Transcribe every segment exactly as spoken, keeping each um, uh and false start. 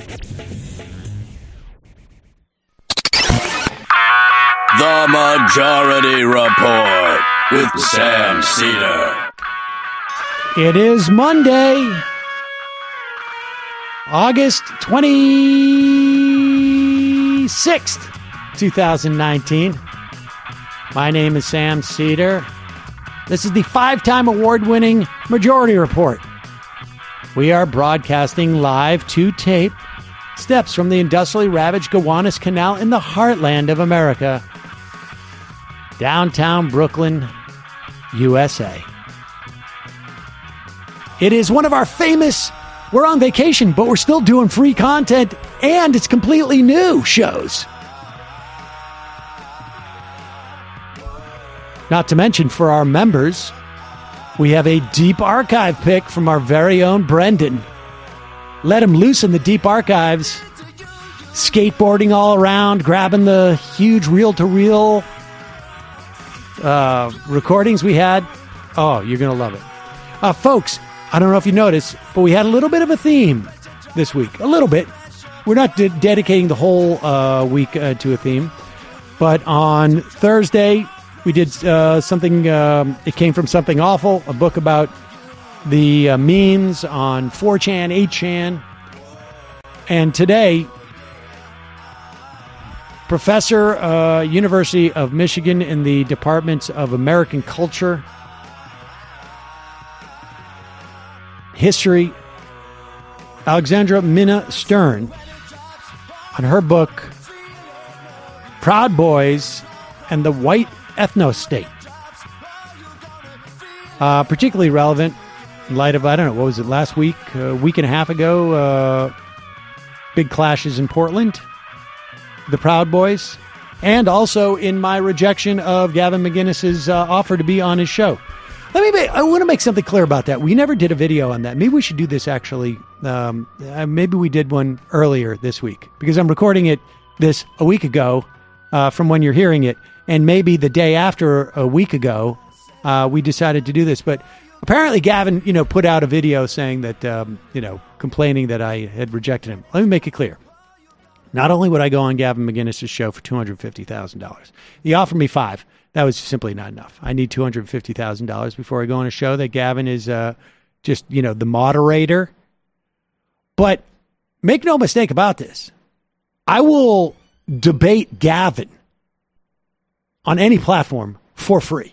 The Majority Report with Sam Seder. It is Monday, August twenty-sixth, twenty nineteen. My name is Sam Seder. This is the five-time award-winning Majority Report. We are broadcasting live to tape steps from the industrially ravaged Gowanus Canal in the heartland of America, downtown Brooklyn, U S A. It is one of our famous, we're on vacation, but we're still doing free content, and it's completely new shows. Not to mention, for our members, we have a deep archive pick from our very own Brendan. Let him loose in the deep archives, skateboarding all around, grabbing the huge reel-to-reel uh, recordings we had. Oh, you're going to love it. Uh, folks, I don't know if you noticed, but we had a little bit of a theme this week. A little bit. We're not de- dedicating the whole uh, week uh, to a theme. But on Thursday, we did uh, something, um, it came from Something Awful, a book about the uh, memes on four chan, eight chan. And today, Professor, uh, University of Michigan in the Department of American Culture, History, Alexandra Minna Stern, on her book, Proud Boys and the White Ethno-State. Uh, particularly relevant in light of, I don't know, what was it, last week, a week and a half ago, uh, big clashes in Portland, the Proud Boys, and also in my rejection of Gavin McInnes's uh, offer to be on his show. Let me. Make, I want to make something clear about that. We never did a video on that. Maybe we should do this actually. Um, uh, maybe we did one earlier this week, because I'm recording it this a week ago uh, from when you're hearing it, and maybe the day after a week ago uh, we decided to do this. But apparently Gavin, you know, put out a video saying that, um, you know, complaining that I had rejected him. Let me make it clear. Not only would I go on Gavin McInnes's show for two hundred fifty thousand dollars, he offered me five. That was simply not enough. I need two hundred fifty thousand dollars before I go on a show that Gavin is uh, just, you know, the moderator. But make no mistake about this. I will debate Gavin on any platform for free.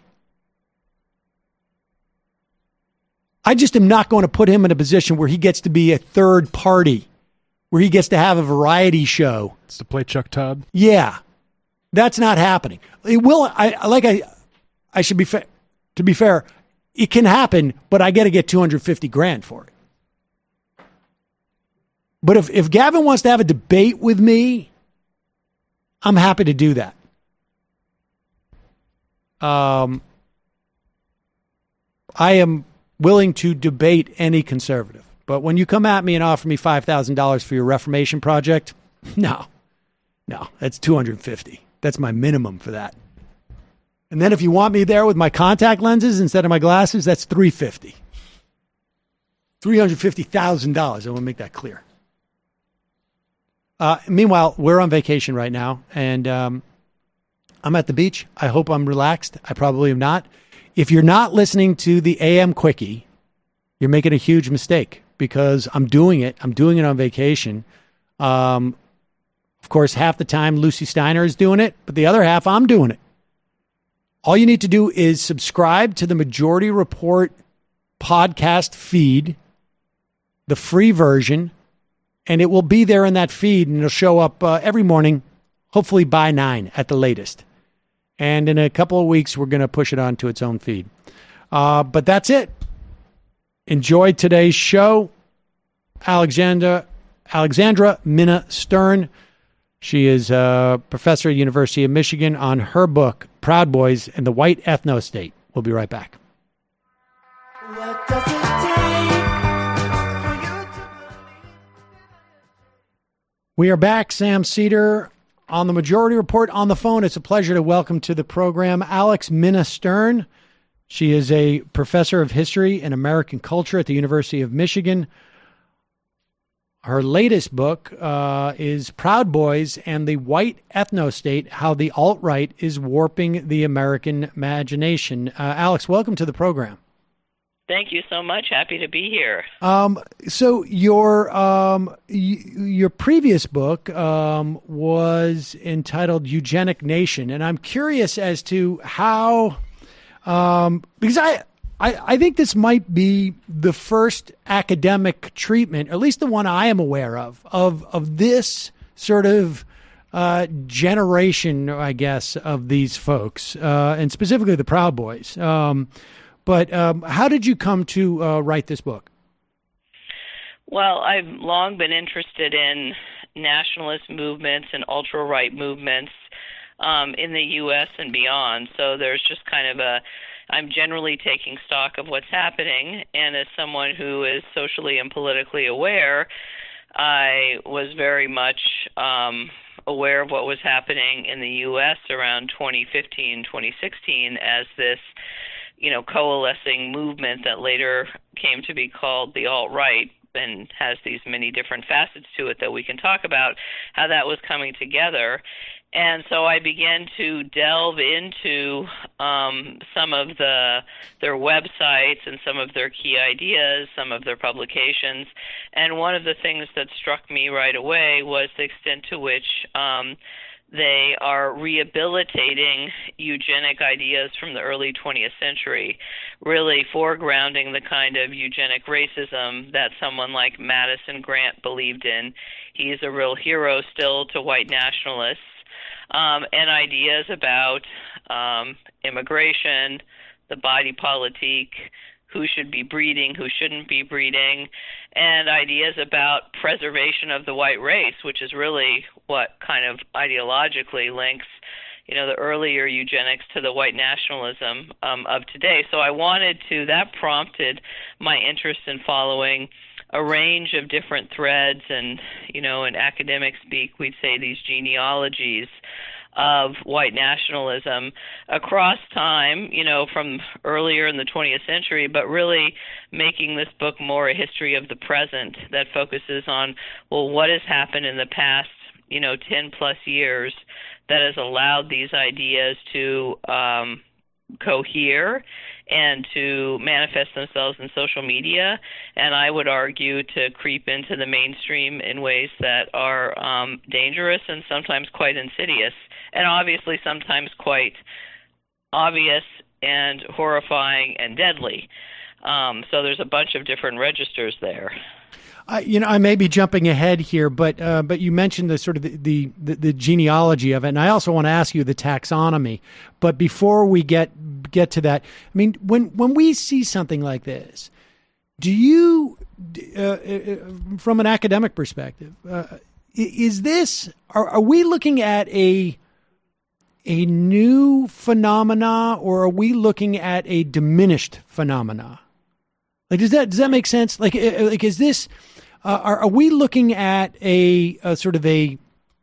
I just am not going to put him in a position where he gets to be a third party, where he gets to have a variety show. It's to play Chuck Todd? Yeah. That's not happening. It will, I like I I should be fair, to be fair, it can happen, but I got to get two hundred fifty grand for it. But if, if Gavin wants to have a debate with me, I'm happy to do that. Um, I am willing to debate any conservative. But when you come at me and offer me five thousand dollars for your Reformation project, no. No, that's two hundred fifty. That's my minimum for that. And then if you want me there with my contact lenses instead of my glasses, that's three hundred fifty dollars. three hundred fifty thousand dollars. I want to make that clear. Uh, meanwhile, we're on vacation right now, and um, I'm at the beach. I hope I'm relaxed. I probably am not. If you're not listening to the A M Quickie, you're making a huge mistake, because I'm doing it. I'm doing it on vacation. Um, of course, half the time Lucy Steiner is doing it, but the other half I'm doing it. All you need to do is subscribe to the Majority Report podcast feed, the free version, and it will be there in that feed, and it'll show up uh, every morning, hopefully by nine at the latest. And in a couple of weeks, we're going to push it onto its own feed. Uh, but that's it. Enjoy today's show. Alexandra, Alexandra Minna Stern. She is a professor at University of Michigan on her book, Proud Boys and the White Ethno-State. We'll be right back. What does it take for you to believe? We are back. Sam Seder on the Majority Report on the phone. It's a pleasure to welcome to the program Alex Minna Stern. She is a professor of history and American culture at the University of Michigan. Her latest book uh, is Proud Boys and the White Ethno-State, How the Alt-Right is Warping the American Imagination. Uh, Alex, welcome to the program. Thank you so much. Happy to be here. Um, so your um, y- your previous book um, was entitled Eugenic Nation, and I'm curious as to how, um, because I, I I think this might be the first academic treatment, at least the one I am aware of, of of this sort of uh, generation, I guess, of these folks, uh, and specifically the Proud Boys. Um, But um, how did you come to uh, write this book? Well, I've long been interested in nationalist movements and ultra-right movements um, in the U S and beyond. So there's just kind of a, I'm generally taking stock of what's happening. And as someone who is socially and politically aware, I was very much um, aware of what was happening in the U S around twenty fifteen, twenty sixteen as this you know, coalescing movement that later came to be called the alt-right and has these many different facets to it that we can talk about, how that was coming together. And so I began to delve into um, some of the their websites and some of their key ideas, some of their publications. And one of the things that struck me right away was the extent to which um, they are rehabilitating eugenic ideas from the early twentieth century, really foregrounding the kind of eugenic racism that someone like Madison Grant believed in. He's a real hero still to white nationalists, um, and ideas about um, immigration, the body politique, who should be breeding, who shouldn't be breeding, and ideas about preservation of the white race, which is really what kind of ideologically links, you know, the earlier eugenics to the white nationalism um, of today. So I wanted to, that prompted my interest in following a range of different threads, and, you know, in academic speak, we'd say these genealogies of white nationalism across time, you know, from earlier in the twentieth century, but really making this book more a history of the present that focuses on, well, what has happened in the past, you know, ten plus years that has allowed these ideas to um, cohere and to manifest themselves in social media, and I would argue to creep into the mainstream in ways that are um, dangerous and sometimes quite insidious, and obviously sometimes quite obvious and horrifying and deadly. Um, so there's a bunch of different registers there. Uh, you know, I may be jumping ahead here, but uh, but you mentioned the sort of the, the, the, the genealogy of it, and I also want to ask you the taxonomy. But before we get get to that, I mean, when when we see something like this, do you, uh, uh, from an academic perspective, uh, is this are, are we looking at a a new phenomena, or are we looking at a diminished phenomena? Like, does that does that make sense? Like, like is this uh, are are we looking at a, a sort of a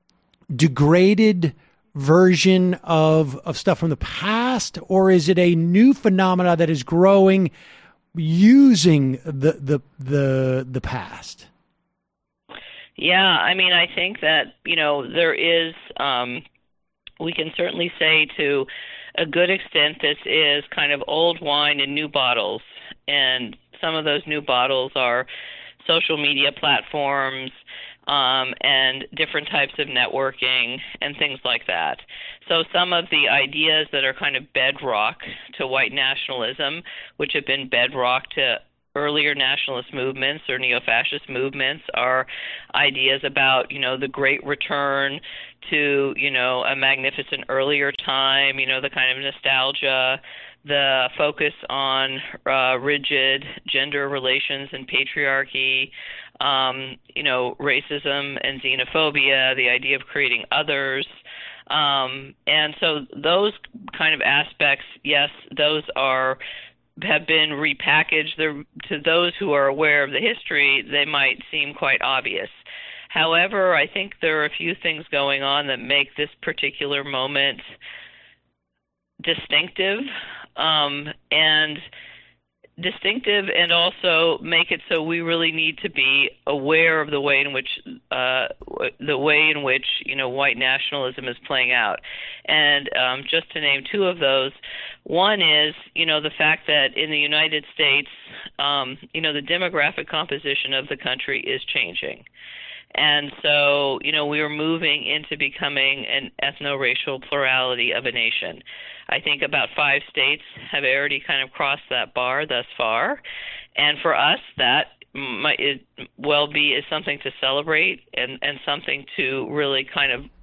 degraded version of of stuff from the past, or is it a new phenomena that is growing using the the the the past? Yeah, I mean, I think that, you know, there is. Um, we can certainly say to a good extent this is kind of old wine in new bottles, and some of those new bottles are social media platforms um, and different types of networking and things like that. So some of the ideas that are kind of bedrock to white nationalism, which have been bedrock to earlier nationalist movements or neo-fascist movements, are ideas about, you know, the great return to, you know, a magnificent earlier time, you know, the kind of nostalgia, the focus on uh, rigid gender relations and patriarchy, um, you know, racism and xenophobia, the idea of creating others. Um, and so those kind of aspects, yes, those are have been repackaged. They're, to those who are aware of the history, they might seem quite obvious. However, I think there are a few things going on that make this particular moment distinctive, um, and distinctive and also make it so we really need to be aware of the way in which uh, the way in which you know white nationalism is playing out. And um, just to name two of those, one is you know the fact that in the United States, um, you know the demographic composition of the country is changing. And so, you know, we are moving into becoming an ethno-racial plurality of a nation. I think about five states have already kind of crossed that bar thus far. And for us, that might it well be is something to celebrate and, and something to really kind of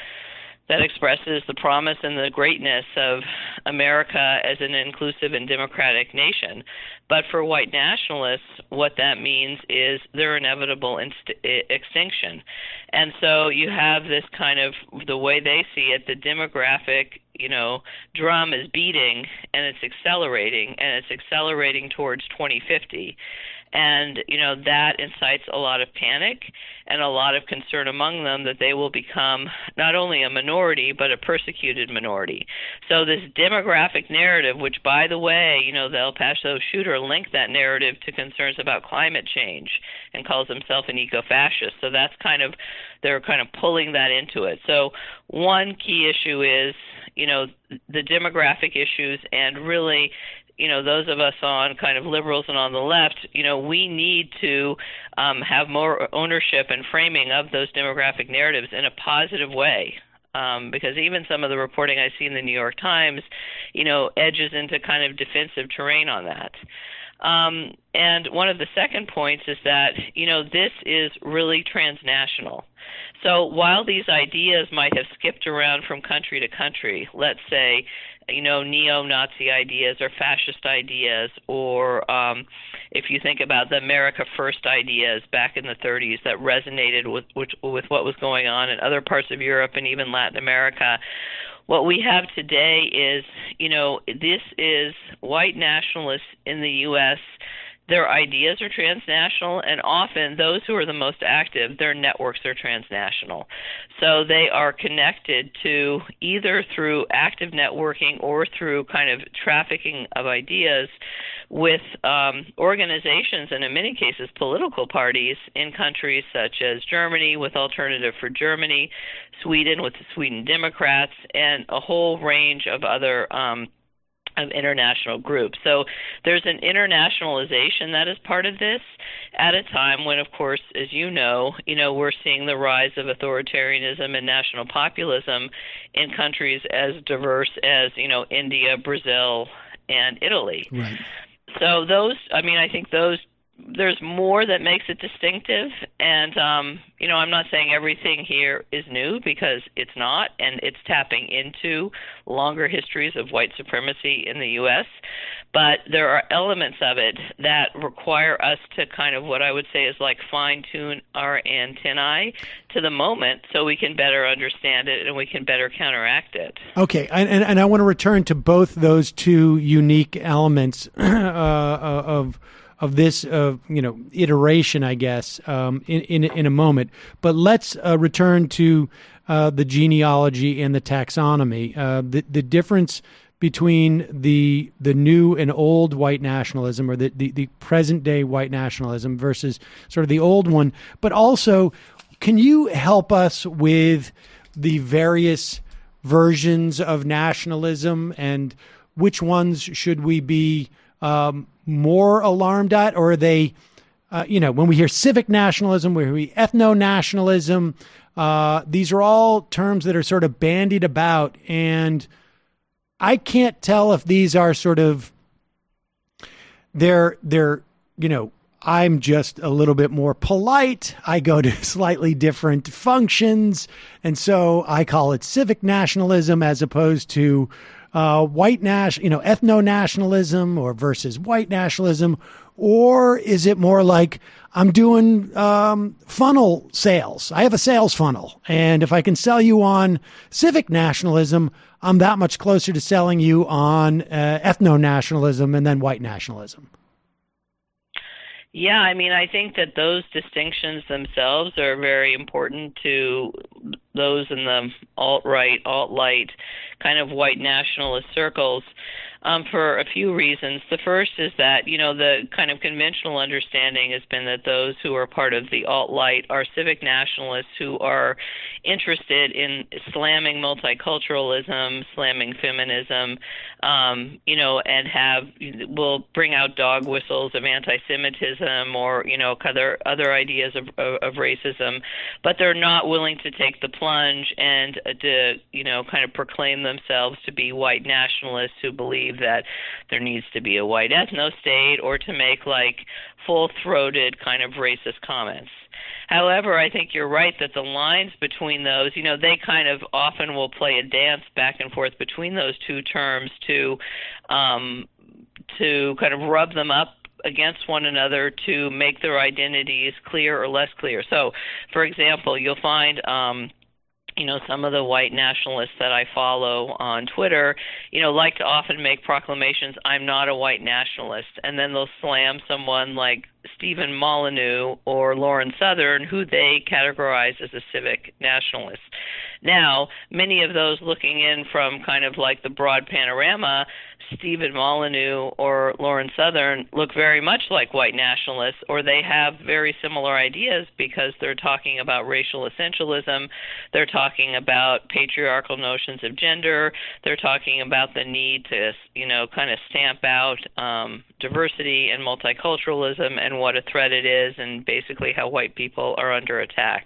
that expresses the promise and the greatness of America as an inclusive and democratic nation. But for white nationalists, what that means is their inevitable inst- extinction. And so you have this kind of, the way they see it, the demographic, you know, drum is beating and it's accelerating, and it's accelerating towards twenty fifty. And, you know, that incites a lot of panic and a lot of concern among them that they will become not only a minority, but a persecuted minority. So this demographic narrative, which, by the way, you know, the El Paso shooter linked that narrative to concerns about climate change and calls himself an eco-fascist. So that's kind of, they're kind of pulling that into it. So one key issue is, you know, the demographic issues, and really, you know, those of us on kind of liberals and on the left, you know, we need to um, have more ownership and framing of those demographic narratives in a positive way. Um, because even some of the reporting I see in the New York Times, you know, edges into kind of defensive terrain on that. Um, and one of the second points is that, you know, this is really transnational. So while these ideas might have skipped around from country to country, let's say, you know, neo-Nazi ideas or fascist ideas, or um, if you think about the America First ideas back in the thirties that resonated with, with, with what was going on in other parts of Europe and even Latin America, what we have today is, you know, this is white nationalists in the U S. Their ideas are transnational, and often those who are the most active, their networks are transnational. So they are connected to either through active networking or through kind of trafficking of ideas with um, organizations, and in many cases political parties in countries such as Germany with Alternative for Germany, Sweden with the Sweden Democrats, and a whole range of other um of international groups. So there's an internationalization that is part of this at a time when, of course, as you know, you know, we're seeing the rise of authoritarianism and national populism in countries as diverse as, you know, India, Brazil, and Italy. Right. So those, I mean, I think those, there's more that makes it distinctive, and um, you know, I'm not saying everything here is new, because it's not, and it's tapping into longer histories of white supremacy in the U S, but there are elements of it that require us to kind of, what I would say is like fine-tune our antennae to the moment so we can better understand it and we can better counteract it. Okay, and, and, and I want to return to both those two unique elements uh, of of this, uh, you know, iteration, I guess, um, in, in in a moment. But let's uh, return to uh, the genealogy and the taxonomy. Uh, the the difference between the the new and old white nationalism, or the, the, the present day white nationalism versus sort of the old one. But also, can you help us with the various versions of nationalism, and which ones should we be um, more alarmed at? Or are they, uh, you know, when we hear civic nationalism, when we hear ethno-nationalism, uh, these are all terms that are sort of bandied about, and I can't tell if these are sort of, they're, they're, you know, I'm just a little bit more polite. I go to slightly different functions, and so I call it civic nationalism as opposed to uh, white national, you know, ethno-nationalism or versus white nationalism. Or is it more like I'm doing um, funnel sales? I have a sales funnel, and if I can sell you on civic nationalism, I'm that much closer to selling you on uh, ethno-nationalism and then white nationalism. Yeah, I mean, I think that those distinctions themselves are very important to those in the alt-right, alt-light, kind of white nationalist circles. Um, for a few reasons. The first is that, you know, the kind of conventional understanding has been that those who are part of the alt-right are civic nationalists who are interested in slamming multiculturalism, slamming feminism, um, you know, and have will bring out dog whistles of anti-Semitism or, you know, other other ideas of, of, of racism, but they're not willing to take the plunge and uh, to, you know, kind of proclaim themselves to be white nationalists who believe that there needs to be a white ethno-state or to make like full-throated kind of racist comments. However, I think you're right that the lines between those, you know, they kind of often will play a dance back and forth between those two terms to um, to kind of rub them up against one another to make their identities clear or less clear. So, for example, you'll find um, you know, some of the white nationalists that I follow on Twitter, you know, like to often make proclamations, I'm not a white nationalist, and then they'll slam someone like Stephen Molyneux or Lauren Southern, who they categorize as a civic nationalist. Now, many of those looking in from kind of like the broad panorama, Stephen Molyneux or Lauren Southern look very much like white nationalists, or they have very similar ideas because they're talking about racial essentialism, they're talking about patriarchal notions of gender, they're talking about the need to, you know, kind of stamp out um, diversity and multiculturalism and what a threat it is, and basically how white people are under attack.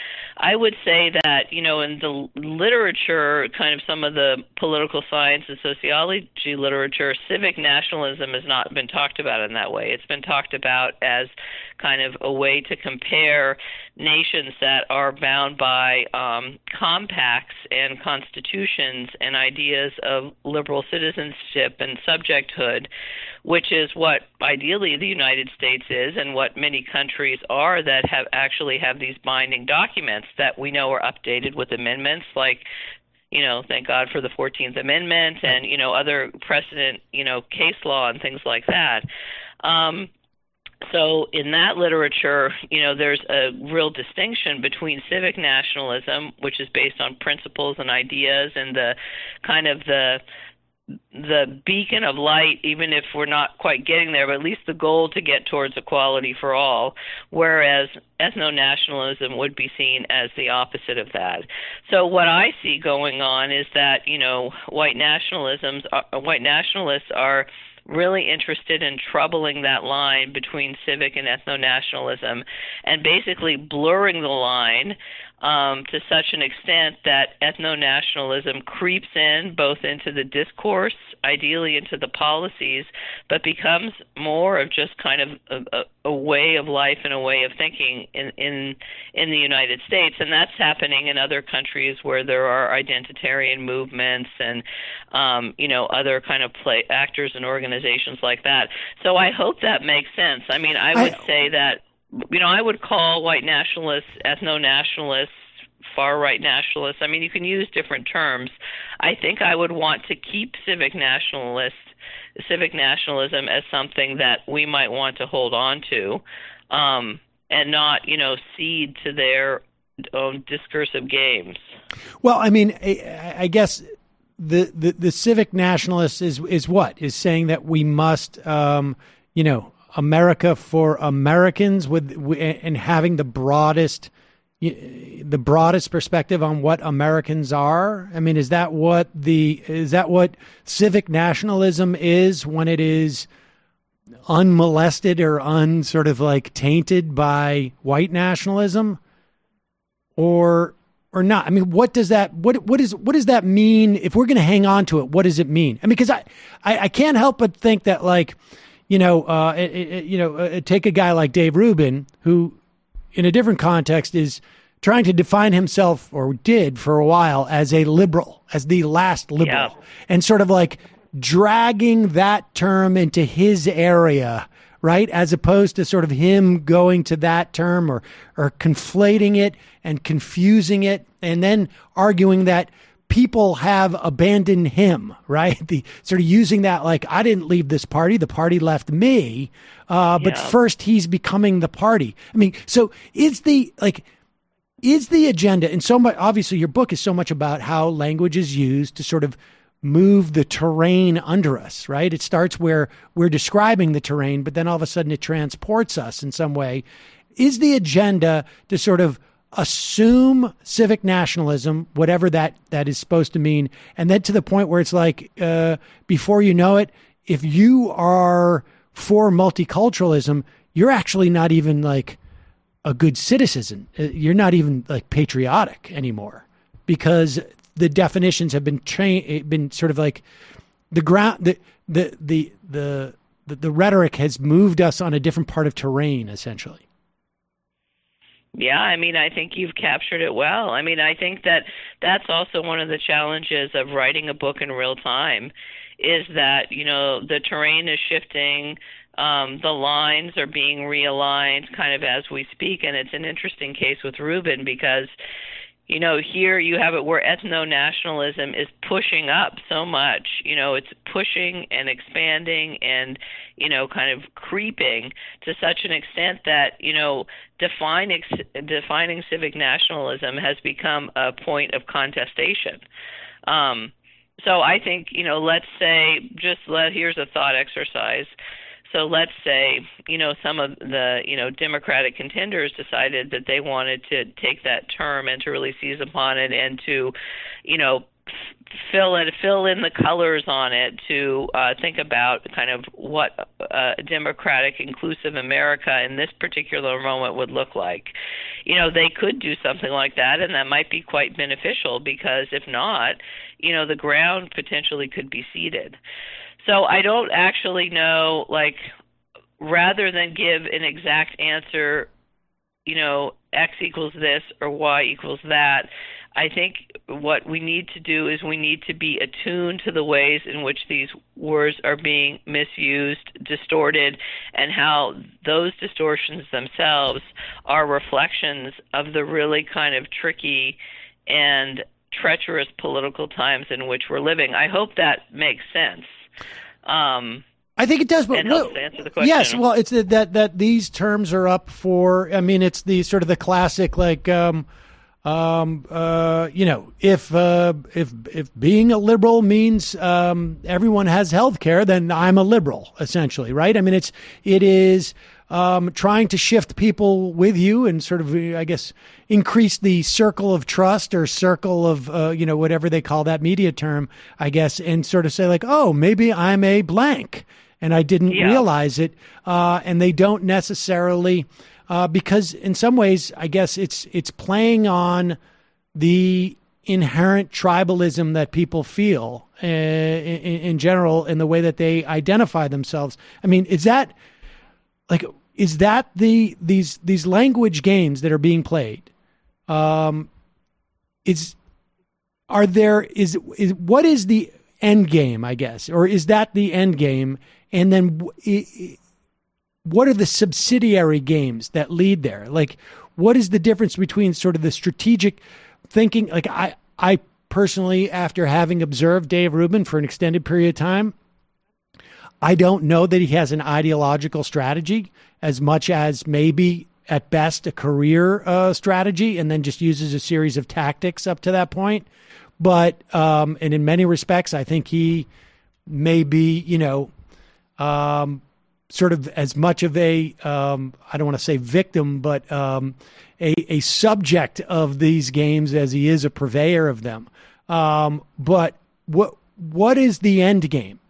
I would say that, you know, in the literature, kind of some of the political science and sociology literature, civic nationalism has not been talked about in that way. It's been talked about as kind of a way to compare nations that are bound by um, compacts and constitutions and ideas of liberal citizenship and subjecthood, which is what ideally the United States is and what many countries are that have actually have these binding documents that we know are updated with amendments like, you know, thank God for the fourteenth Amendment and, you know, other precedent, you know, case law and things like that. Um, So in that literature, you know, there's a real distinction between civic nationalism, which is based on principles and ideas and the kind of the the beacon of light, even if we're not quite getting there, but at least the goal to get towards equality for all, whereas ethno-nationalism would be seen as the opposite of that. So what I see going on is that, you know, white nationalisms, uh, white nationalists are really interested in troubling that line between civic and ethno-nationalism and basically blurring the line um, to such an extent that ethno-nationalism creeps in both into the discourse, ideally into the policies, but becomes more of just kind of a, a way of life and a way of thinking in, in in the United States. And that's happening in other countries where there are identitarian movements and, um, you know, other kind of play actors and organizations like that. So I hope that makes sense. I mean, I would I, say that, you know, I would call white nationalists ethno-nationalists, far-right nationalists. I mean, you can use different terms. I think I would want to keep civic nationalist, civic nationalism as something that we might want to hold on to, um, and not, you know, cede to their own discursive games. Well, I mean, I, I guess the, the the civic nationalist is is what is saying that we must, um, you know, America for Americans with and having the broadest. the broadest perspective on what Americans are? I mean, is that what the is that what civic nationalism is when it is unmolested or un sort of like tainted by white nationalism, or or not? I mean, what does that what what is what does that mean if we're going to hang on to it? What does it mean? I mean, because I, I I can't help but think that, like, you know, uh, it, it, you know, uh, take a guy like Dave Rubin, who in a different context is trying to define himself, or did for a while, as a liberal, as the last liberal, yeah. and sort of like dragging that term into his area, right? As opposed to sort of him going to that term or, or conflating it and confusing it and then arguing that people have abandoned him, right? The sort of using that like, I didn't leave this party, the party left me. Uh, but yeah. first he's becoming the party. I mean, so is the, like, is the agenda, and so much, obviously your book is so much about how language is used to sort of move the terrain under us, right? It starts where we're describing the terrain, but then all of a sudden it transports us in some way. Is the agenda to sort of assume civic nationalism, whatever that, that is supposed to mean, and then to the point where it's like, uh, before you know it, if you are for multiculturalism, you're actually not even like a good citizen. You're not even like patriotic anymore, because the definitions have been trained, been sort of like the ground, the, the, the, the, the, the rhetoric has moved us on a different part of terrain, essentially. Yeah, I mean, I think you've captured it well. I mean, I think that that's also one of the challenges of writing a book in real time, is that, you know, the terrain is shifting, um, the lines are being realigned kind of as we speak, and it's an interesting case with Rubin because, you know, here you have it where ethno-nationalism is pushing up so much. You know, it's pushing and expanding and, you know, kind of creeping to such an extent that, you know, defining, defining civic nationalism has become a point of contestation. Um, so I think, you know, let's say, just let, here's a thought exercise. So let's say, you know, some of the, you know, Democratic contenders decided that they wanted to take that term and to really seize upon it and to, you know, fill it, fill in the colors on it, to uh, think about kind of what a democratic, inclusive America in this particular moment would look like. You know, they could do something like that, and that might be quite beneficial, because if not, you know, the ground potentially could be ceded. So I don't actually know, like, rather than give an exact answer, you know, X equals this or Y equals that, I think what we need to do is we need to be attuned to the ways in which these words are being misused, distorted, and how those distortions themselves are reflections of the really kind of tricky and treacherous political times in which we're living. I hope that makes sense. Um, I think it does, but and helps well, answer the question. Yes, well, it's that that these terms are up for. I mean, it's the sort of the classic, like, um, um, uh, you know, if uh, if if being a liberal means um, everyone has health care, then I'm a liberal, essentially, right? I mean, it's it is um, trying to shift people with you and sort of, I guess, increase the circle of trust or circle of, uh, you know, whatever they call that media term, I guess, and sort of say like, oh, maybe I'm a blank and I didn't yeah. realize it. Uh, and they don't necessarily, uh, because in some ways, I guess it's, it's playing on the inherent tribalism that people feel uh, in, in general in the way that they identify themselves. I mean, is that like, is that the, these, these language games that are being played? Um, is, are there, is, is, what is the end game, I guess, or is that the end game? And then what are the subsidiary games that lead there? Like, what is the difference between sort of the strategic thinking? Like, I, I personally, after having observed Dave Rubin for an extended period of time, I don't know that he has an ideological strategy as much as maybe at best a career uh, strategy, and then just uses a series of tactics up to that point. But, um, and in many respects, I think he may be, you know, um, sort of as much of a, um, I don't want to say victim, but um, a, a subject of these games as he is a purveyor of them. Um, but what what is the end game?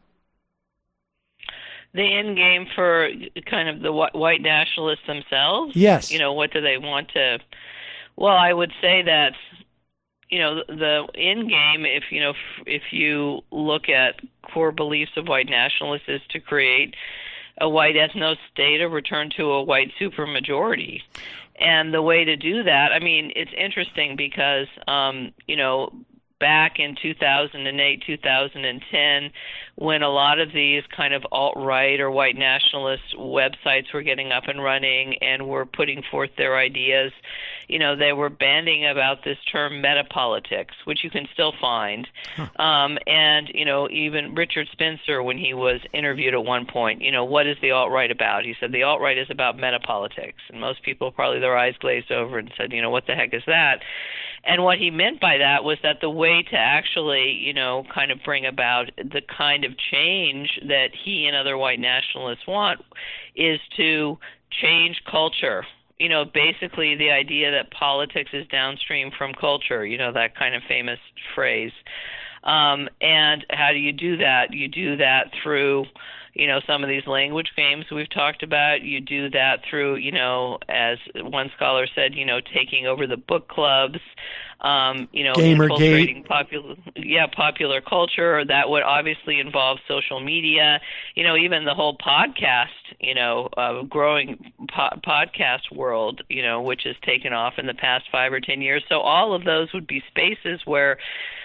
The end game for kind of the white nationalists themselves? Yes. You know, what do they want to... Well, I would say that, you know, the end game, if, you know, if you look at core beliefs of white nationalists, is to create a white ethno-state, a return to a white supermajority. And the way to do that, I mean, it's interesting because, um, you know, back in two thousand eight, two thousand ten, when a lot of these kind of alt-right or white nationalist websites were getting up and running and were putting forth their ideas, you know, they were banding about this term metapolitics, which you can still find. Huh. Um, and, you know, even Richard Spencer, when he was interviewed at one point, you know, what is the alt-right about? He said the alt-right is about metapolitics. And most people probably their eyes glazed over and said, you know, what the heck is that? And what he meant by that was that the way to actually, you know, kind of bring about the kind of change that he and other white nationalists want is to change culture. You know, basically the idea that politics is downstream from culture, you know, that kind of famous phrase. Um, and how do you do that? You do that through, you know, some of these language games we've talked about. You do that through, you know, as one scholar said, you know, taking over the book clubs, um, you know, infiltrating popular, yeah, popular culture. That would obviously involve social media, you know, even the whole podcast, you know, uh, growing po- podcast world, you know, which has taken off in the past five or ten years. So all of those would be spaces where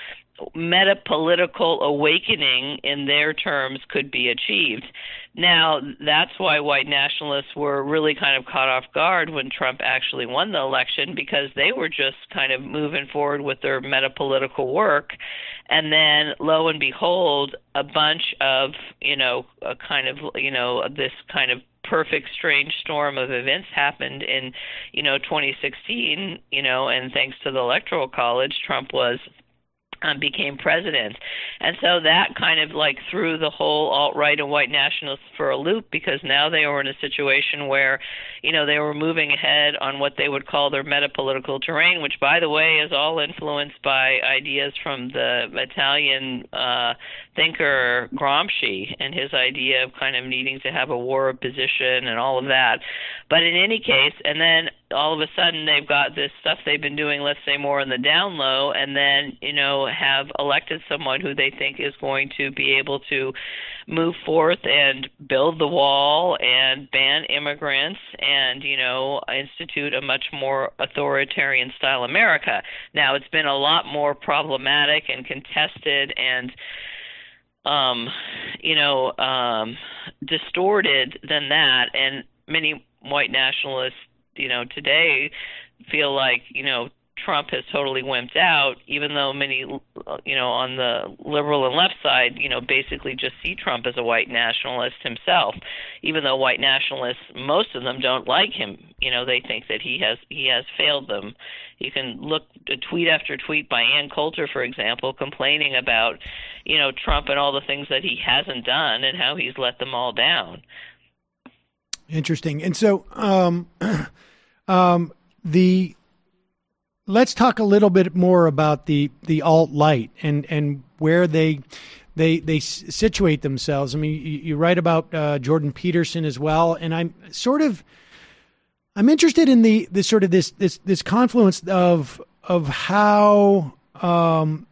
meta-political awakening in their terms could be achieved. Now, that's why white nationalists were really kind of caught off guard when Trump actually won the election, because they were just kind of moving forward with their meta-political work. And then, lo and behold, a bunch of, you know, a kind of, you know, this kind of perfect strange storm of events happened in, you know, twenty sixteen, you know, and thanks to the Electoral College, Trump was Um, became president. And so that kind of like threw the whole alt-right and white nationalists for a loop, because now they were in a situation where, you know, they were moving ahead on what they would call their metapolitical terrain, which, by the way, is all influenced by ideas from the Italian uh, thinker Gramsci and his idea of kind of needing to have a war of position and all of that. But in any case, and then all of a sudden they've got this stuff they've been doing, let's say, more in the down low, and then, you know, have elected someone who they think is going to be able to move forth and build the wall and ban immigrants and, you know, institute a much more authoritarian style America. Now, it's been a lot more problematic and contested and um, you know, um, distorted than that. And many white nationalists, you know, today feel like, you know, Trump has totally wimped out, even though many, you know, on the liberal and left side, you know, basically just see Trump as a white nationalist himself, even though white nationalists, most of them don't like him. You know, they think that he has he has failed them. You can look at tweet after tweet by Ann Coulter, for example, complaining about, you know, Trump and all the things that he hasn't done and how he's let them all down. Interesting. And so um, um, the let's talk a little bit more about the, the alt-right and, and where they they they situate themselves. I mean, you, you write about uh, Jordan Peterson as well, and I'm sort of I'm interested in the this sort of this this this confluence of of how um,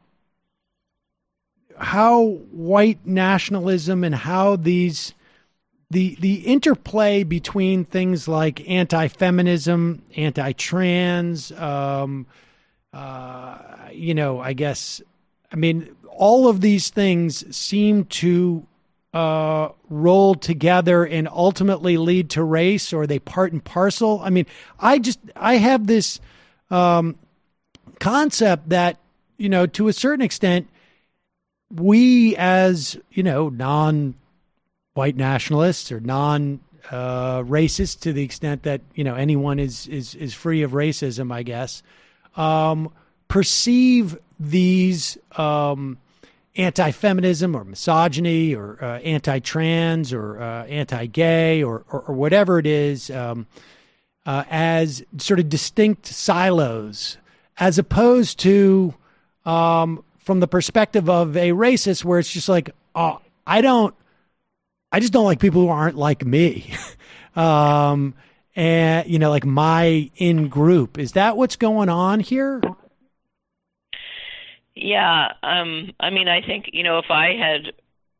how white nationalism and how these the the interplay between things like anti-feminism, anti-trans, um, uh, you know, I guess, I mean, all of these things seem to uh, roll together and ultimately lead to race, or they part and parcel. I mean, I just, I have this um, concept that, you know, to a certain extent, we as, you know, non white nationalists or non uh, racists, to the extent that, you know, anyone is, is, is free of racism, I guess, um, perceive these um, anti-feminism or misogyny or uh, anti-trans or uh, anti-gay or, or, or whatever it is um, uh, as sort of distinct silos, as opposed to um, from the perspective of a racist, where it's just like, oh, I don't, I just don't like people who aren't like me. um, and, you know, like my in group. Is that what's going on here? Yeah. Um, I mean, I think, you know, if I had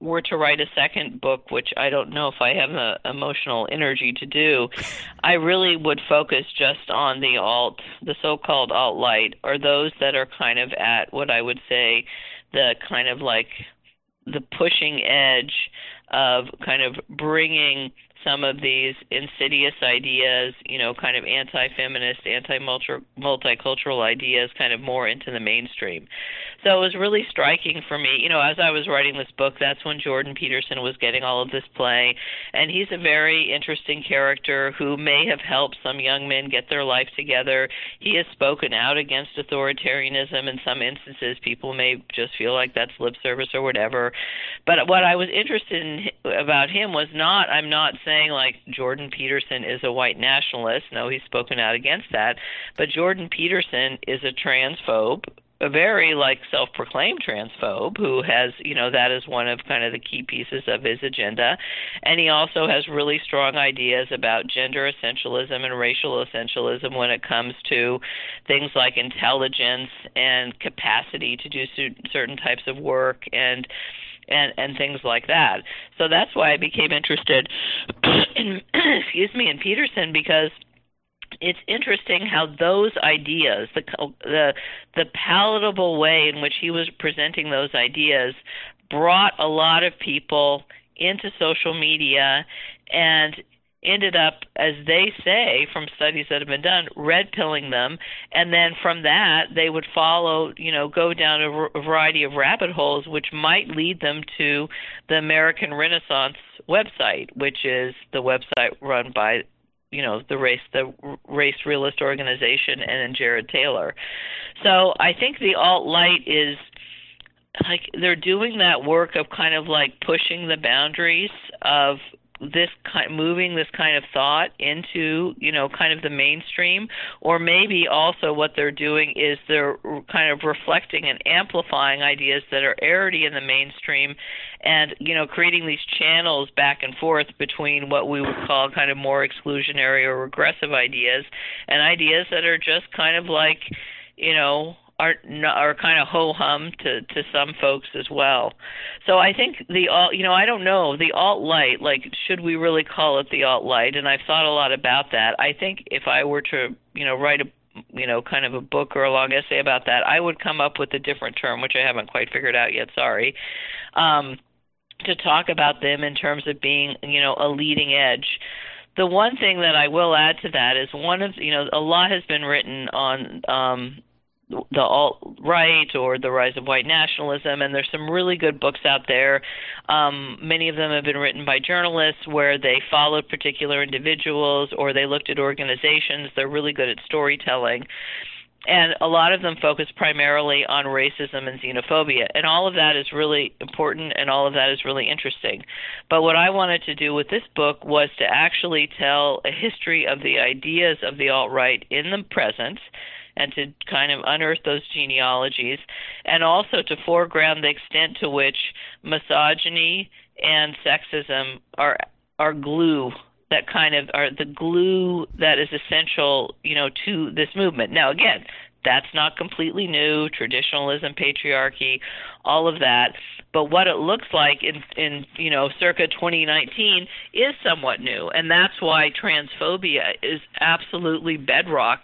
were to write a second book, which I don't know if I have the emotional energy to do, I really would focus just on the alt, the so-called alt-light, or those that are kind of at what I would say the kind of like the pushing edge of kind of bringing some of these insidious ideas, you know, kind of anti-feminist, anti-multicultural ideas kind of more into the mainstream. So it was really striking for me, you know, as I was writing this book, that's when Jordan Peterson was getting all of this play, and he's a very interesting character who may have helped some young men get their life together. He has spoken out against authoritarianism. In some instances, people may just feel like that's lip service or whatever. But what I was interested in about him was not, I'm not saying like Jordan Peterson is a white nationalist. No, he's spoken out against that. But Jordan Peterson is a transphobe, a very like self-proclaimed transphobe who has, you know, that is one of kind of the key pieces of his agenda. And he also has really strong ideas about gender essentialism and racial essentialism when it comes to things like intelligence and capacity to do certain types of work and and and things like that. So that's why I became interested in excuse me in Peterson, because it's interesting how those ideas, the the the palatable way in which he was presenting those ideas, brought a lot of people into social media and ended up, as they say from studies that have been done, red pilling them, and then from that they would follow, you know, go down a, a variety of rabbit holes, which might lead them to the American Renaissance website, which is the website run by, you know, the race, the race realist organization, and then Jared Taylor. So I think the alt-light is like they're doing that work of kind of like pushing the boundaries of this kind, moving this kind of thought into, you know, kind of the mainstream, or maybe also what they're doing is they're kind of reflecting and amplifying ideas that are already in the mainstream, and, you know, creating these channels back and forth between what we would call kind of more exclusionary or regressive ideas and ideas that are just kind of like, you know, are are kind of ho-hum to, to some folks as well. So I think the alt, you know, I don't know, the alt-light, like, should we really call it the alt-light? And I've thought a lot about that. I think if I were to, you know, write a, you know, kind of a book or a long essay about that, I would come up with a different term, which I haven't quite figured out yet, sorry, um, to talk about them in terms of being, you know, a leading edge. The one thing that I will add to that is one of, you know, a lot has been written on um, the alt-right or the rise of white nationalism, and there's some really good books out there. Um, many of them have been written by journalists where they followed particular individuals or they looked at organizations. They're really good at storytelling. And a lot of them focus primarily on racism and xenophobia. And all of that is really important, and all of that is really interesting. But what I wanted to do with this book was to actually tell a history of the ideas of the alt-right in the present, and to kind of unearth those genealogies, and also to foreground the extent to which misogyny and sexism are are glue that kind of are the glue that is essential, you know, to this movement. Now, again, that's not completely new, traditionalism, patriarchy, all of that. But what it looks like in, in you know, circa twenty nineteen is somewhat new, and that's why transphobia is absolutely bedrock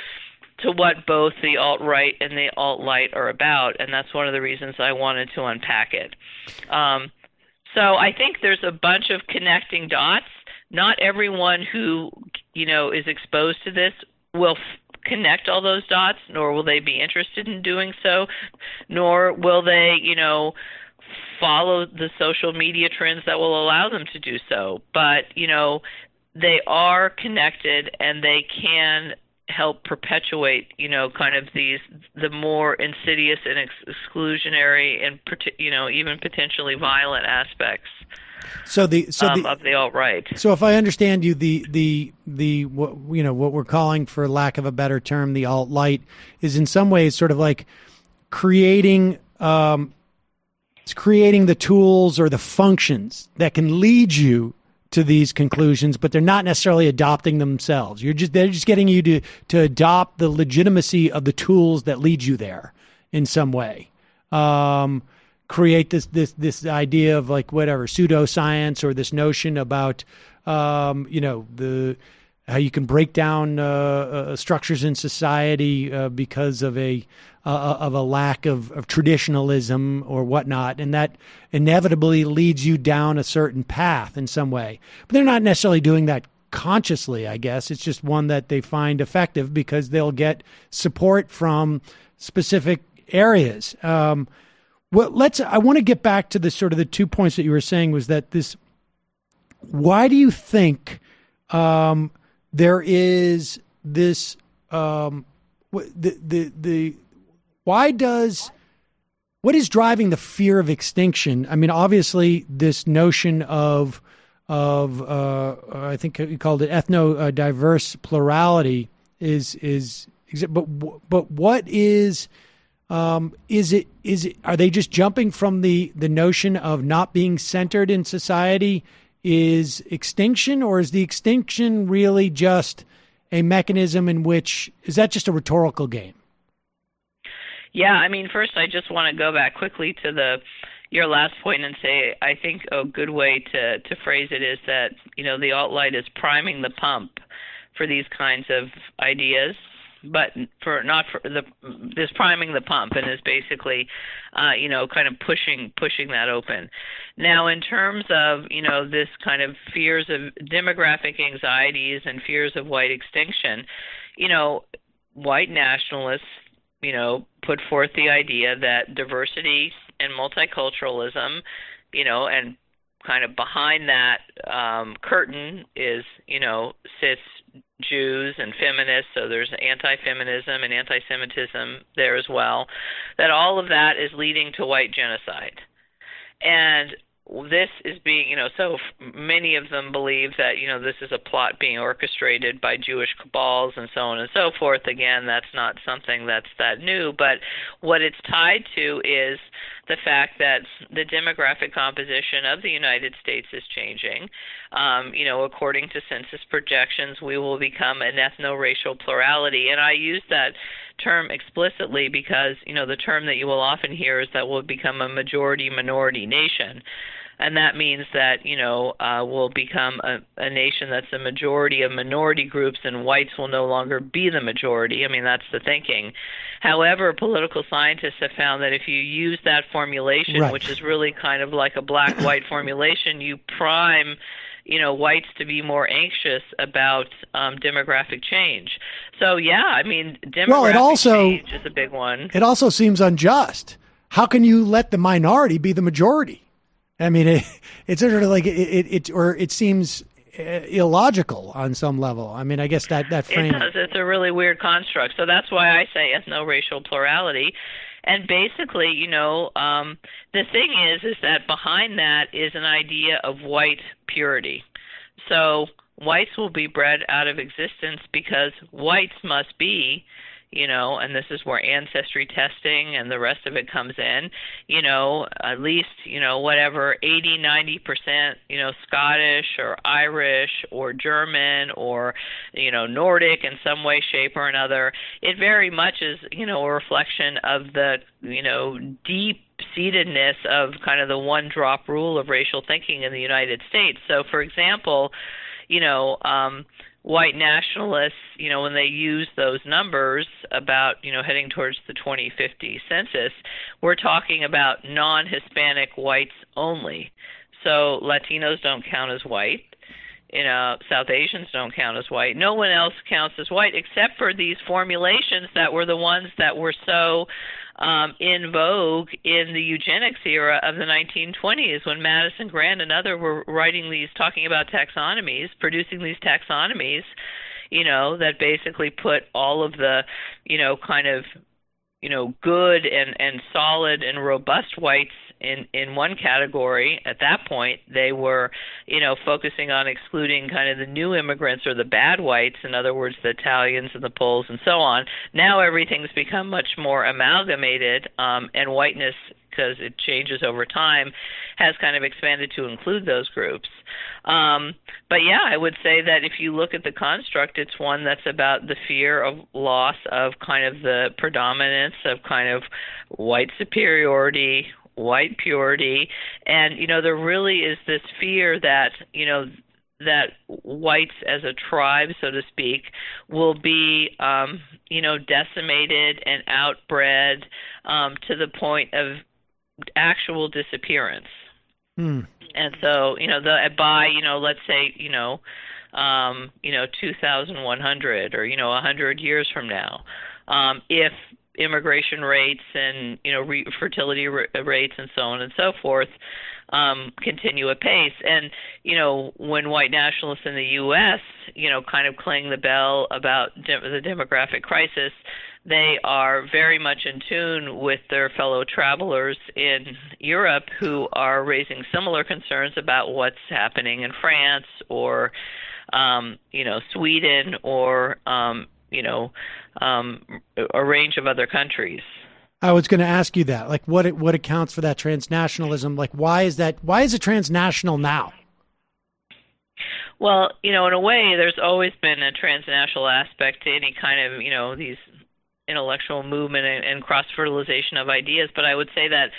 to what both the alt-right and the alt-light are about, and that's one of the reasons I wanted to unpack it. Um, so I think there's a bunch of connecting dots. Not everyone who, you know, is exposed to this will f- connect all those dots, nor will they be interested in doing so, nor will they, you know, follow the social media trends that will allow them to do so. But, you know, they are connected, and they can help perpetuate, you know, kind of these, the more insidious and ex- exclusionary and, you know, even potentially violent aspects so the, so um, the, of the alt-right. So if I understand you, the, the, the, what, you know, what we're calling, for lack of a better term, the alt-light is in some ways sort of like creating, um, it's creating the tools or the functions that can lead you to these conclusions, but they're not necessarily adopting themselves. You're just, they're just getting you to, to adopt the legitimacy of the tools that lead you there in some way. Um, create this this this idea of like whatever pseudoscience or this notion about um, you know the how you can break down uh, uh, structures in society uh, because of a uh, of a lack of, of traditionalism or whatnot, and that inevitably leads you down a certain path in some way. But they're not necessarily doing that consciously, I guess. It's just one that they find effective because they'll get support from specific areas. Um, well, let's. I want to get back to the sort of the two points that you were saying. Was that this? Why do you think um, there is this? Um, the the the. Why does? What is driving the fear of extinction? I mean, obviously, this notion of of uh, I think you called it ethno diverse plurality is is. But but what is? Um, is it is it are they just jumping from the, the notion of not being centered in society is extinction, or is the extinction really just a mechanism in which is that just a rhetorical game? Yeah, I mean, first I just want to go back quickly to the your last point and say I think a good way to, to phrase it is that, you know, the alt-right is priming the pump for these kinds of ideas. But for not for the this priming the pump and is basically, uh, you know, kind of pushing pushing that open. Now, in terms of you know this kind of fears of demographic anxieties and fears of white extinction, you know, white nationalists, you know, put forth the idea that diversity and multiculturalism, you know, and kind of behind that um, curtain is you know sits Jews and feminists, so there's anti-feminism and anti-Semitism there as well, that all of that is leading to white genocide. And this is being, you know, so many of them believe that, you know, this is a plot being orchestrated by Jewish cabals and so on and so forth. Again, that's not something that's that new, but what it's tied to is the fact that the demographic composition of the United States is changing. Um, you know, according to census projections, we will become an ethno-racial plurality. And I use that term explicitly because, you know, the term that you will often hear is that we'll become a majority-minority nation. And that means that, you know, uh, we'll become a, a nation that's a majority of minority groups and whites will no longer be the majority. I mean, that's the thinking. However, political scientists have found that if you use that formulation, right, which is really kind of like a black-white formulation, you prime, you know, whites to be more anxious about um, demographic change. So, yeah, I mean, demographic well, it also, change is a big one. It also seems unjust. How can you let the minority be the majority? I mean, it, it's sort of like it, it, it, or it seems illogical on some level. I mean, I guess that that frame. It does. It's a really weird construct. So that's why I say ethno-racial plurality. And basically, you know, um, the thing is, is that behind that is an idea of white purity. So whites will be bred out of existence because whites must be, you know, and this is where ancestry testing and the rest of it comes in, you know, at least, you know, whatever, eighty, ninety percent, you know, Scottish or Irish or German or, you know, Nordic in some way, shape, or another. It very much is, you know, a reflection of the, you know, deep seatedness of kind of the one-drop rule of racial thinking in the United States. So, for example, you know, um, white nationalists, you know, when they use those numbers about, you know, heading towards the twenty fifty census, we're talking about non-Hispanic whites only. So Latinos don't count as white. You know, South Asians don't count as white. No one else counts as white except for these formulations that were the ones that were so um, in vogue in the eugenics era of the nineteen twenties when Madison Grant and others were writing these, talking about taxonomies, producing these taxonomies, you know, that basically put all of the, you know, kind of, you know, good and, and solid and robust whites in, in one category. At that point, they were, you know, focusing on excluding kind of the new immigrants or the bad whites, in other words, the Italians and the Poles and so on. Now everything's become much more amalgamated, um, and whiteness, because it changes over time, has kind of expanded to include those groups. Um, but yeah, I would say that if you look at the construct, it's one that's about the fear of loss of kind of the predominance of kind of white superiority, white purity. And, you know, there really is this fear that, you know, that whites as a tribe, so to speak, will be, um, you know, decimated and outbred um, to the point of actual disappearance. Hmm. And so, you know, the, by, you know, let's say, you know, um, you know, two thousand one hundred or, you know, one hundred years from now, um, if immigration rates and, you know, re- fertility r- rates and so on and so forth um, continue apace. And, you know, when white nationalists in the U S, you know, kind of clang the bell about de- the demographic crisis, they are very much in tune with their fellow travelers in Europe who are raising similar concerns about what's happening in France or, um, you know, Sweden or, um, you know, um, a range of other countries. I was going to ask you that, like, what it, what accounts for that transnationalism? Like, why is that? Why is it transnational now? Well, you know, in a way, there's always been a transnational aspect to any kind of, you know, these intellectual movement and, and cross-fertilization of ideas. But I would say that,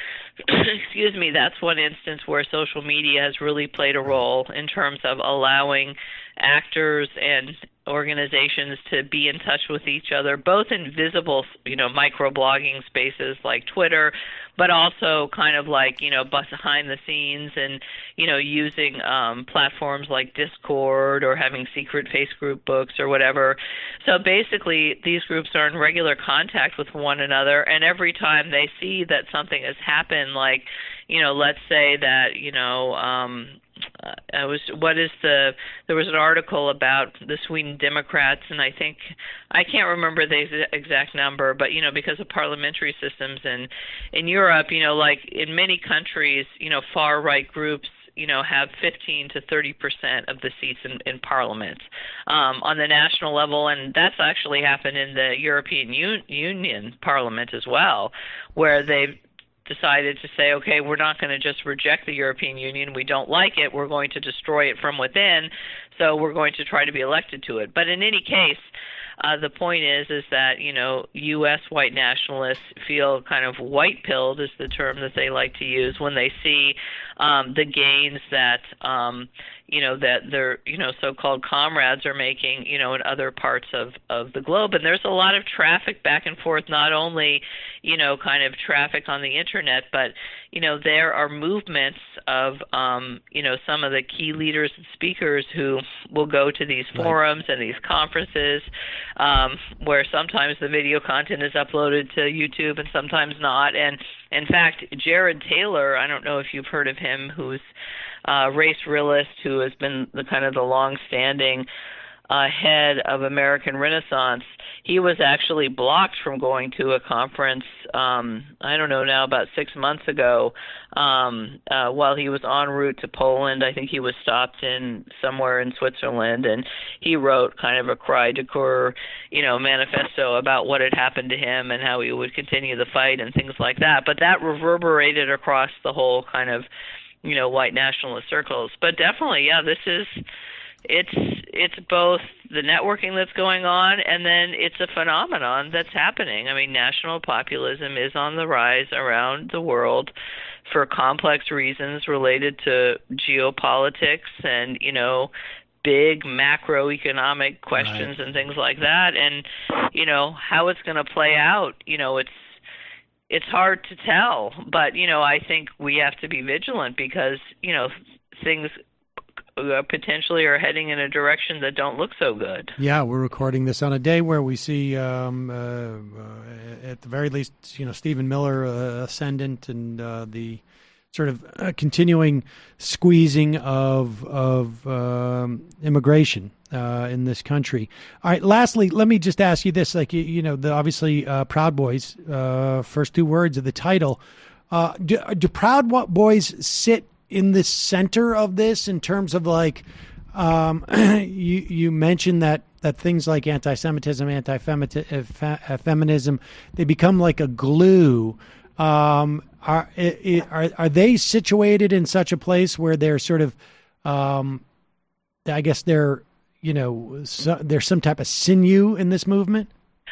excuse me, that's one instance where social media has really played a role in terms of allowing actors and organizations to be in touch with each other, both in visible, you know, microblogging spaces like Twitter, but also kind of like, you know, behind the scenes and, you know, using um, platforms like Discord or having secret Facebook groups or whatever. So basically, these groups are in regular contact with one another, and every time they see that something has happened, like, you know, let's say that, you know, um, Uh, I was what is the there was an article about the Sweden Democrats, and I think I can't remember the ex- exact number, but you know, because of parliamentary systems in in Europe, you know, like in many countries, you know, far right groups, you know, have fifteen to thirty percent of the seats in, in Parliament um, on the national level, and that's actually happened in the European Un- Union Parliament as well, where they've decided to say, okay, we're not going to just reject the European Union. We don't like it. We're going to destroy it from within. So we're going to try to be elected to it. But in any case, uh, the point is, is that, you know, U S white nationalists feel kind of white-pilled is the term that they like to use when they see um, the gains that, um, you know, that their, you know, so-called comrades are making, you know, in other parts of, of the globe. And there's a lot of traffic back and forth, not only, you know, kind of traffic on the internet, but, you know, there are movements of, um, you know, some of the key leaders and speakers who will go to these forums and these conferences um, where sometimes the video content is uploaded to YouTube and sometimes not. And in fact, Jared Taylor, I don't know if you've heard of him, who's a race realist who has been the kind of the long-standing uh, head of American Renaissance. He was actually blocked from going to a conference, um, I don't know now, about six months ago, um, uh, while he was en route to Poland. I think he was stopped in somewhere in Switzerland, and he wrote kind of a cry de coeur, you know, manifesto about what had happened to him and how he would continue the fight and things like that. But that reverberated across the whole kind of, you know, white nationalist circles. But definitely, yeah, this is, it's it's both the networking that's going on and then it's a phenomenon that's happening. I mean, national populism is on the rise around the world for complex reasons related to geopolitics and, you know, big macroeconomic questions right. and things like that. And, you know, how it's going to play out, you know, it's, It's hard to tell, but, you know, I think we have to be vigilant because, you know, things potentially are heading in a direction that don't look so good. Yeah, we're recording this on a day where we see, um, uh, uh, at the very least, you know, Stephen Miller uh, ascendant and uh, the sort of uh, continuing squeezing of of um, immigration uh, in this country. All right. Lastly, let me just ask you this: like you, you know, the obviously uh, Proud Boys, uh, first two words of the title. Uh, do, do Proud Boys sit in the center of this in terms of like um, you you mentioned that that things like anti-Semitism, anti-feminism, they become like a glue. Um, are, are are they situated in such a place where they're sort of, um, I guess they're, you know, so, there's some type of sinew in this movement?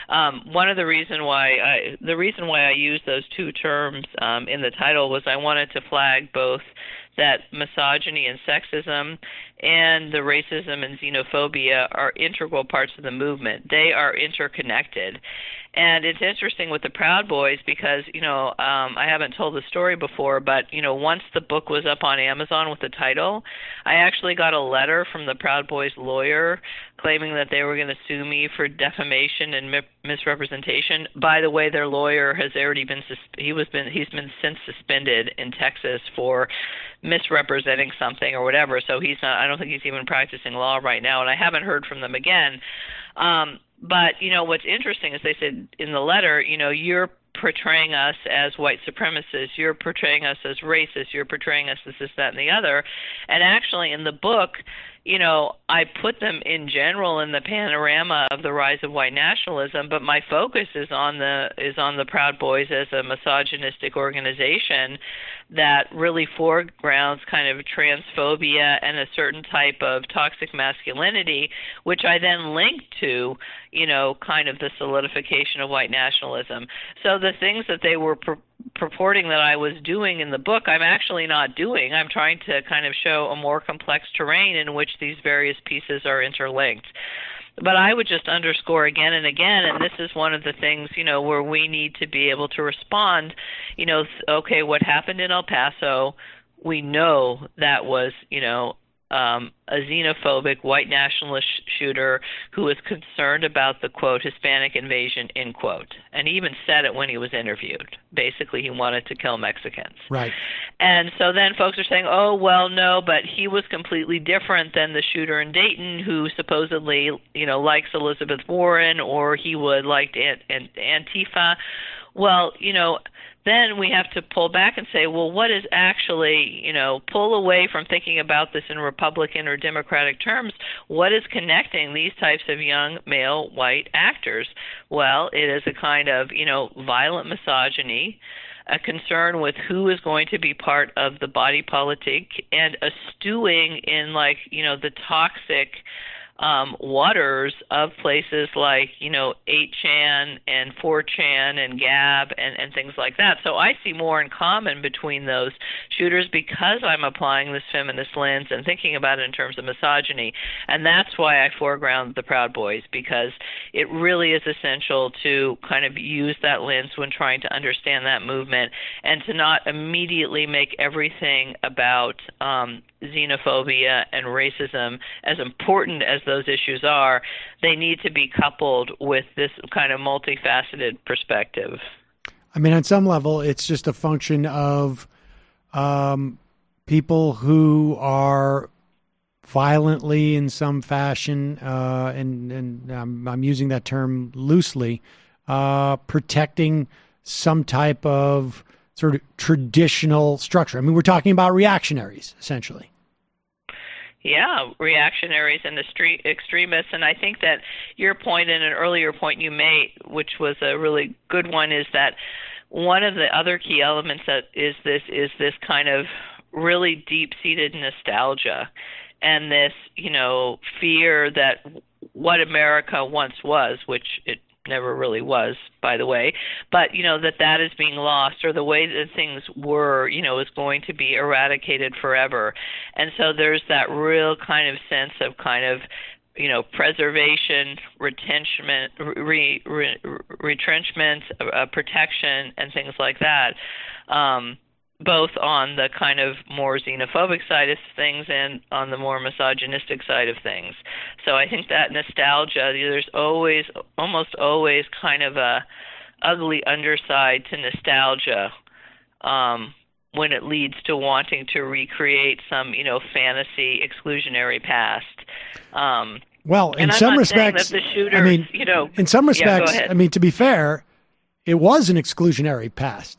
Um, one of the reason why I, the reason why I use those two terms um, in the title was I wanted to flag both that misogyny and sexism and the racism and xenophobia are integral parts of the movement. They are interconnected. And it's interesting with the Proud Boys because, you know, um, I haven't told the story before, but, you know, once the book was up on Amazon with the title, I actually got a letter from the Proud Boys lawyer claiming that they were going to sue me for defamation and mi- misrepresentation. By the way, their lawyer has already been sus- he was been he's been since suspended in Texas for misrepresenting something or whatever. So he's not. I don't think he's even practicing law right now, and I haven't heard from them again. Um, but you know what's interesting is they said in the letter, you know, you're portraying us as white supremacists, you're portraying us as racist, you're portraying us as this, that, and the other. And actually in the book, you know, I put them in general in the panorama of the rise of white nationalism, but my focus is on the is on the Proud Boys as a misogynistic organization that really foregrounds kind of transphobia and a certain type of toxic masculinity, which I then link to, you know, kind of the solidification of white nationalism. So the things that they were pur- purporting that I was doing in the book, I'm actually not doing. I'm trying to kind of show a more complex terrain in which these various pieces are interlinked. But I would just underscore again and again, and this is one of the things, you know, where we need to be able to respond, you know, okay, what happened in El Paso, we know that was, you know, um, a xenophobic white nationalist shooter who was concerned about the, quote, Hispanic invasion, end quote. And he even said it when he was interviewed. Basically, he wanted to kill Mexicans. Right. And so then folks are saying, oh, well, no, but he was completely different than the shooter in Dayton who supposedly, you know, likes Elizabeth Warren, or he would like Antifa. Well, you know, then we have to pull back and say, well, what is actually, you know, pull away from thinking about this in Republican or Democratic terms. What is connecting these types of young male white actors? Well, it is a kind of, you know, violent misogyny, a concern with who is going to be part of the body politic, and a stewing in, like, you know, the toxic Um, waters of places like, you know, eight chan and four chan and Gab and, and things like that. So I see more in common between those shooters because I'm applying this feminist lens and thinking about it in terms of misogyny. And that's why I foreground the Proud Boys, because it really is essential to kind of use that lens when trying to understand that movement, and to not immediately make everything about um, xenophobia and racism, as important as those issues are. They need to be coupled with this kind of multifaceted perspective. I mean, on some level, it's just a function of um, people who are violently, in some fashion, uh, and, and I'm, I'm using that term loosely, uh, protecting some type of sort of traditional structure. I mean, we're talking about reactionaries, essentially. Yeah, reactionaries and the extremists. And I think that your point and an earlier point you made, which was a really good one, is that one of the other key elements that is this is this kind of really deep-seated nostalgia and this, you know, fear that what America once was, which it never really was, by the way, but, you know, that that is being lost, or the way that things were, you know, is going to be eradicated forever. And so there's that real kind of sense of kind of, you know, preservation, retention, re, re, retrenchment, uh, protection, and things like that. Um, both on the kind of more xenophobic side of things and on the more misogynistic side of things. So I think that nostalgia, there's always, almost always kind of a ugly underside to nostalgia um, when it leads to wanting to recreate some, you know, fantasy exclusionary past. Um, well, in and I'm some not respects, saying that the shooters, I mean, you know, in some yeah, respects, go ahead. I mean, to be fair, it was an exclusionary past.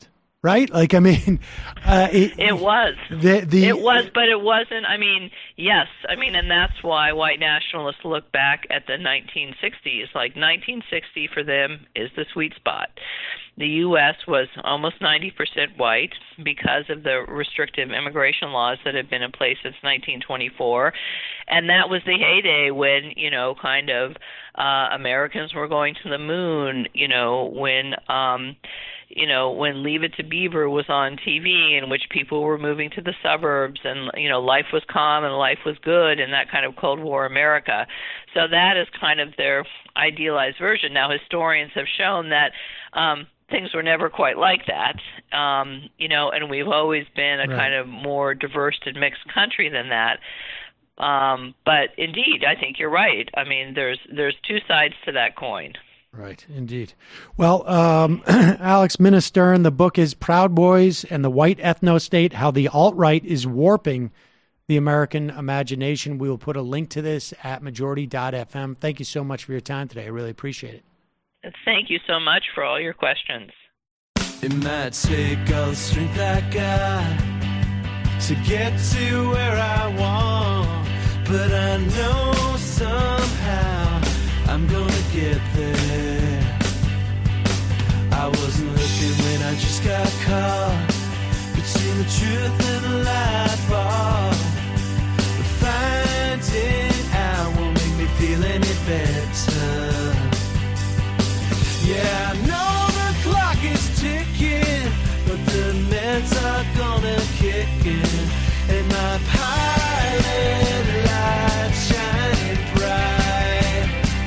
right? Like, I mean, uh, it, it was. The, the, it was, but it wasn't. I mean, yes. I mean, and that's why white nationalists look back at the nineteen sixties. Like, nineteen sixty for them is the sweet spot. The U S was almost ninety percent white because of the restrictive immigration laws that have been in place since nineteen twenty-four. And that was the heyday when, you know, kind of uh, Americans were going to the moon, you know, when, um, you know, when Leave It to Beaver was on T V, in which people were moving to the suburbs and, you know, life was calm and life was good in that kind of Cold War America. So that is kind of their idealized version. Now, historians have shown that um, things were never quite like that, um, you know, and we've always been a right. kind of more diverse and mixed country than that. Um, but indeed, I think you're right. I mean, there's there's two sides to that coin. Right, indeed. Well, um, Alex Minna Stern, the book is Proud Boys and the White Ethno-State, How the Alt-Right is Warping the American Imagination. We will put a link to this at majority dot f m. Thank you so much for your time today. I really appreciate it. Thank you so much for all your questions. It might take all the strength I got to get to where I want, but I know somehow I'm gonna get there. I wasn't looking when I just got caught between the truth and the light bar, but finding out won't make me feel any better. Yeah, I know the clock is ticking, but the meds are gonna kick in, and my pilot light shining bright.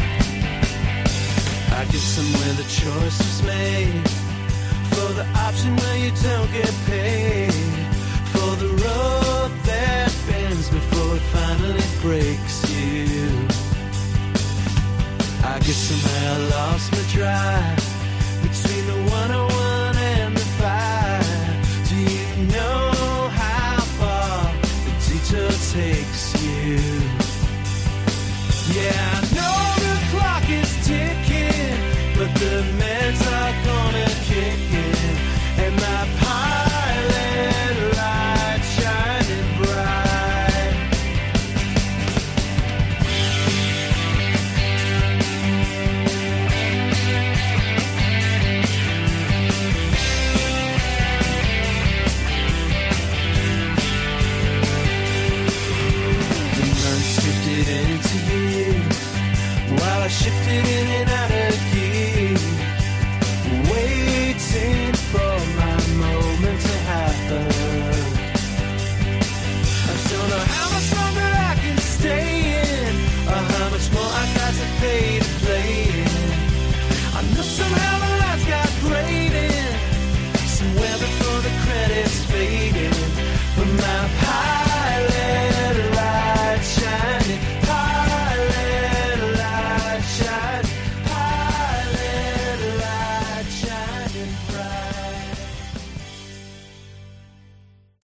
I guess somewhere the choice was made for the option where you don't get paid, for the road that bends before it finally breaks you. I guess somehow I lost my drive between the one oh one and the five. Do you know how far the detour takes you? Yeah, I know the clock is ticking, but the meds are gone.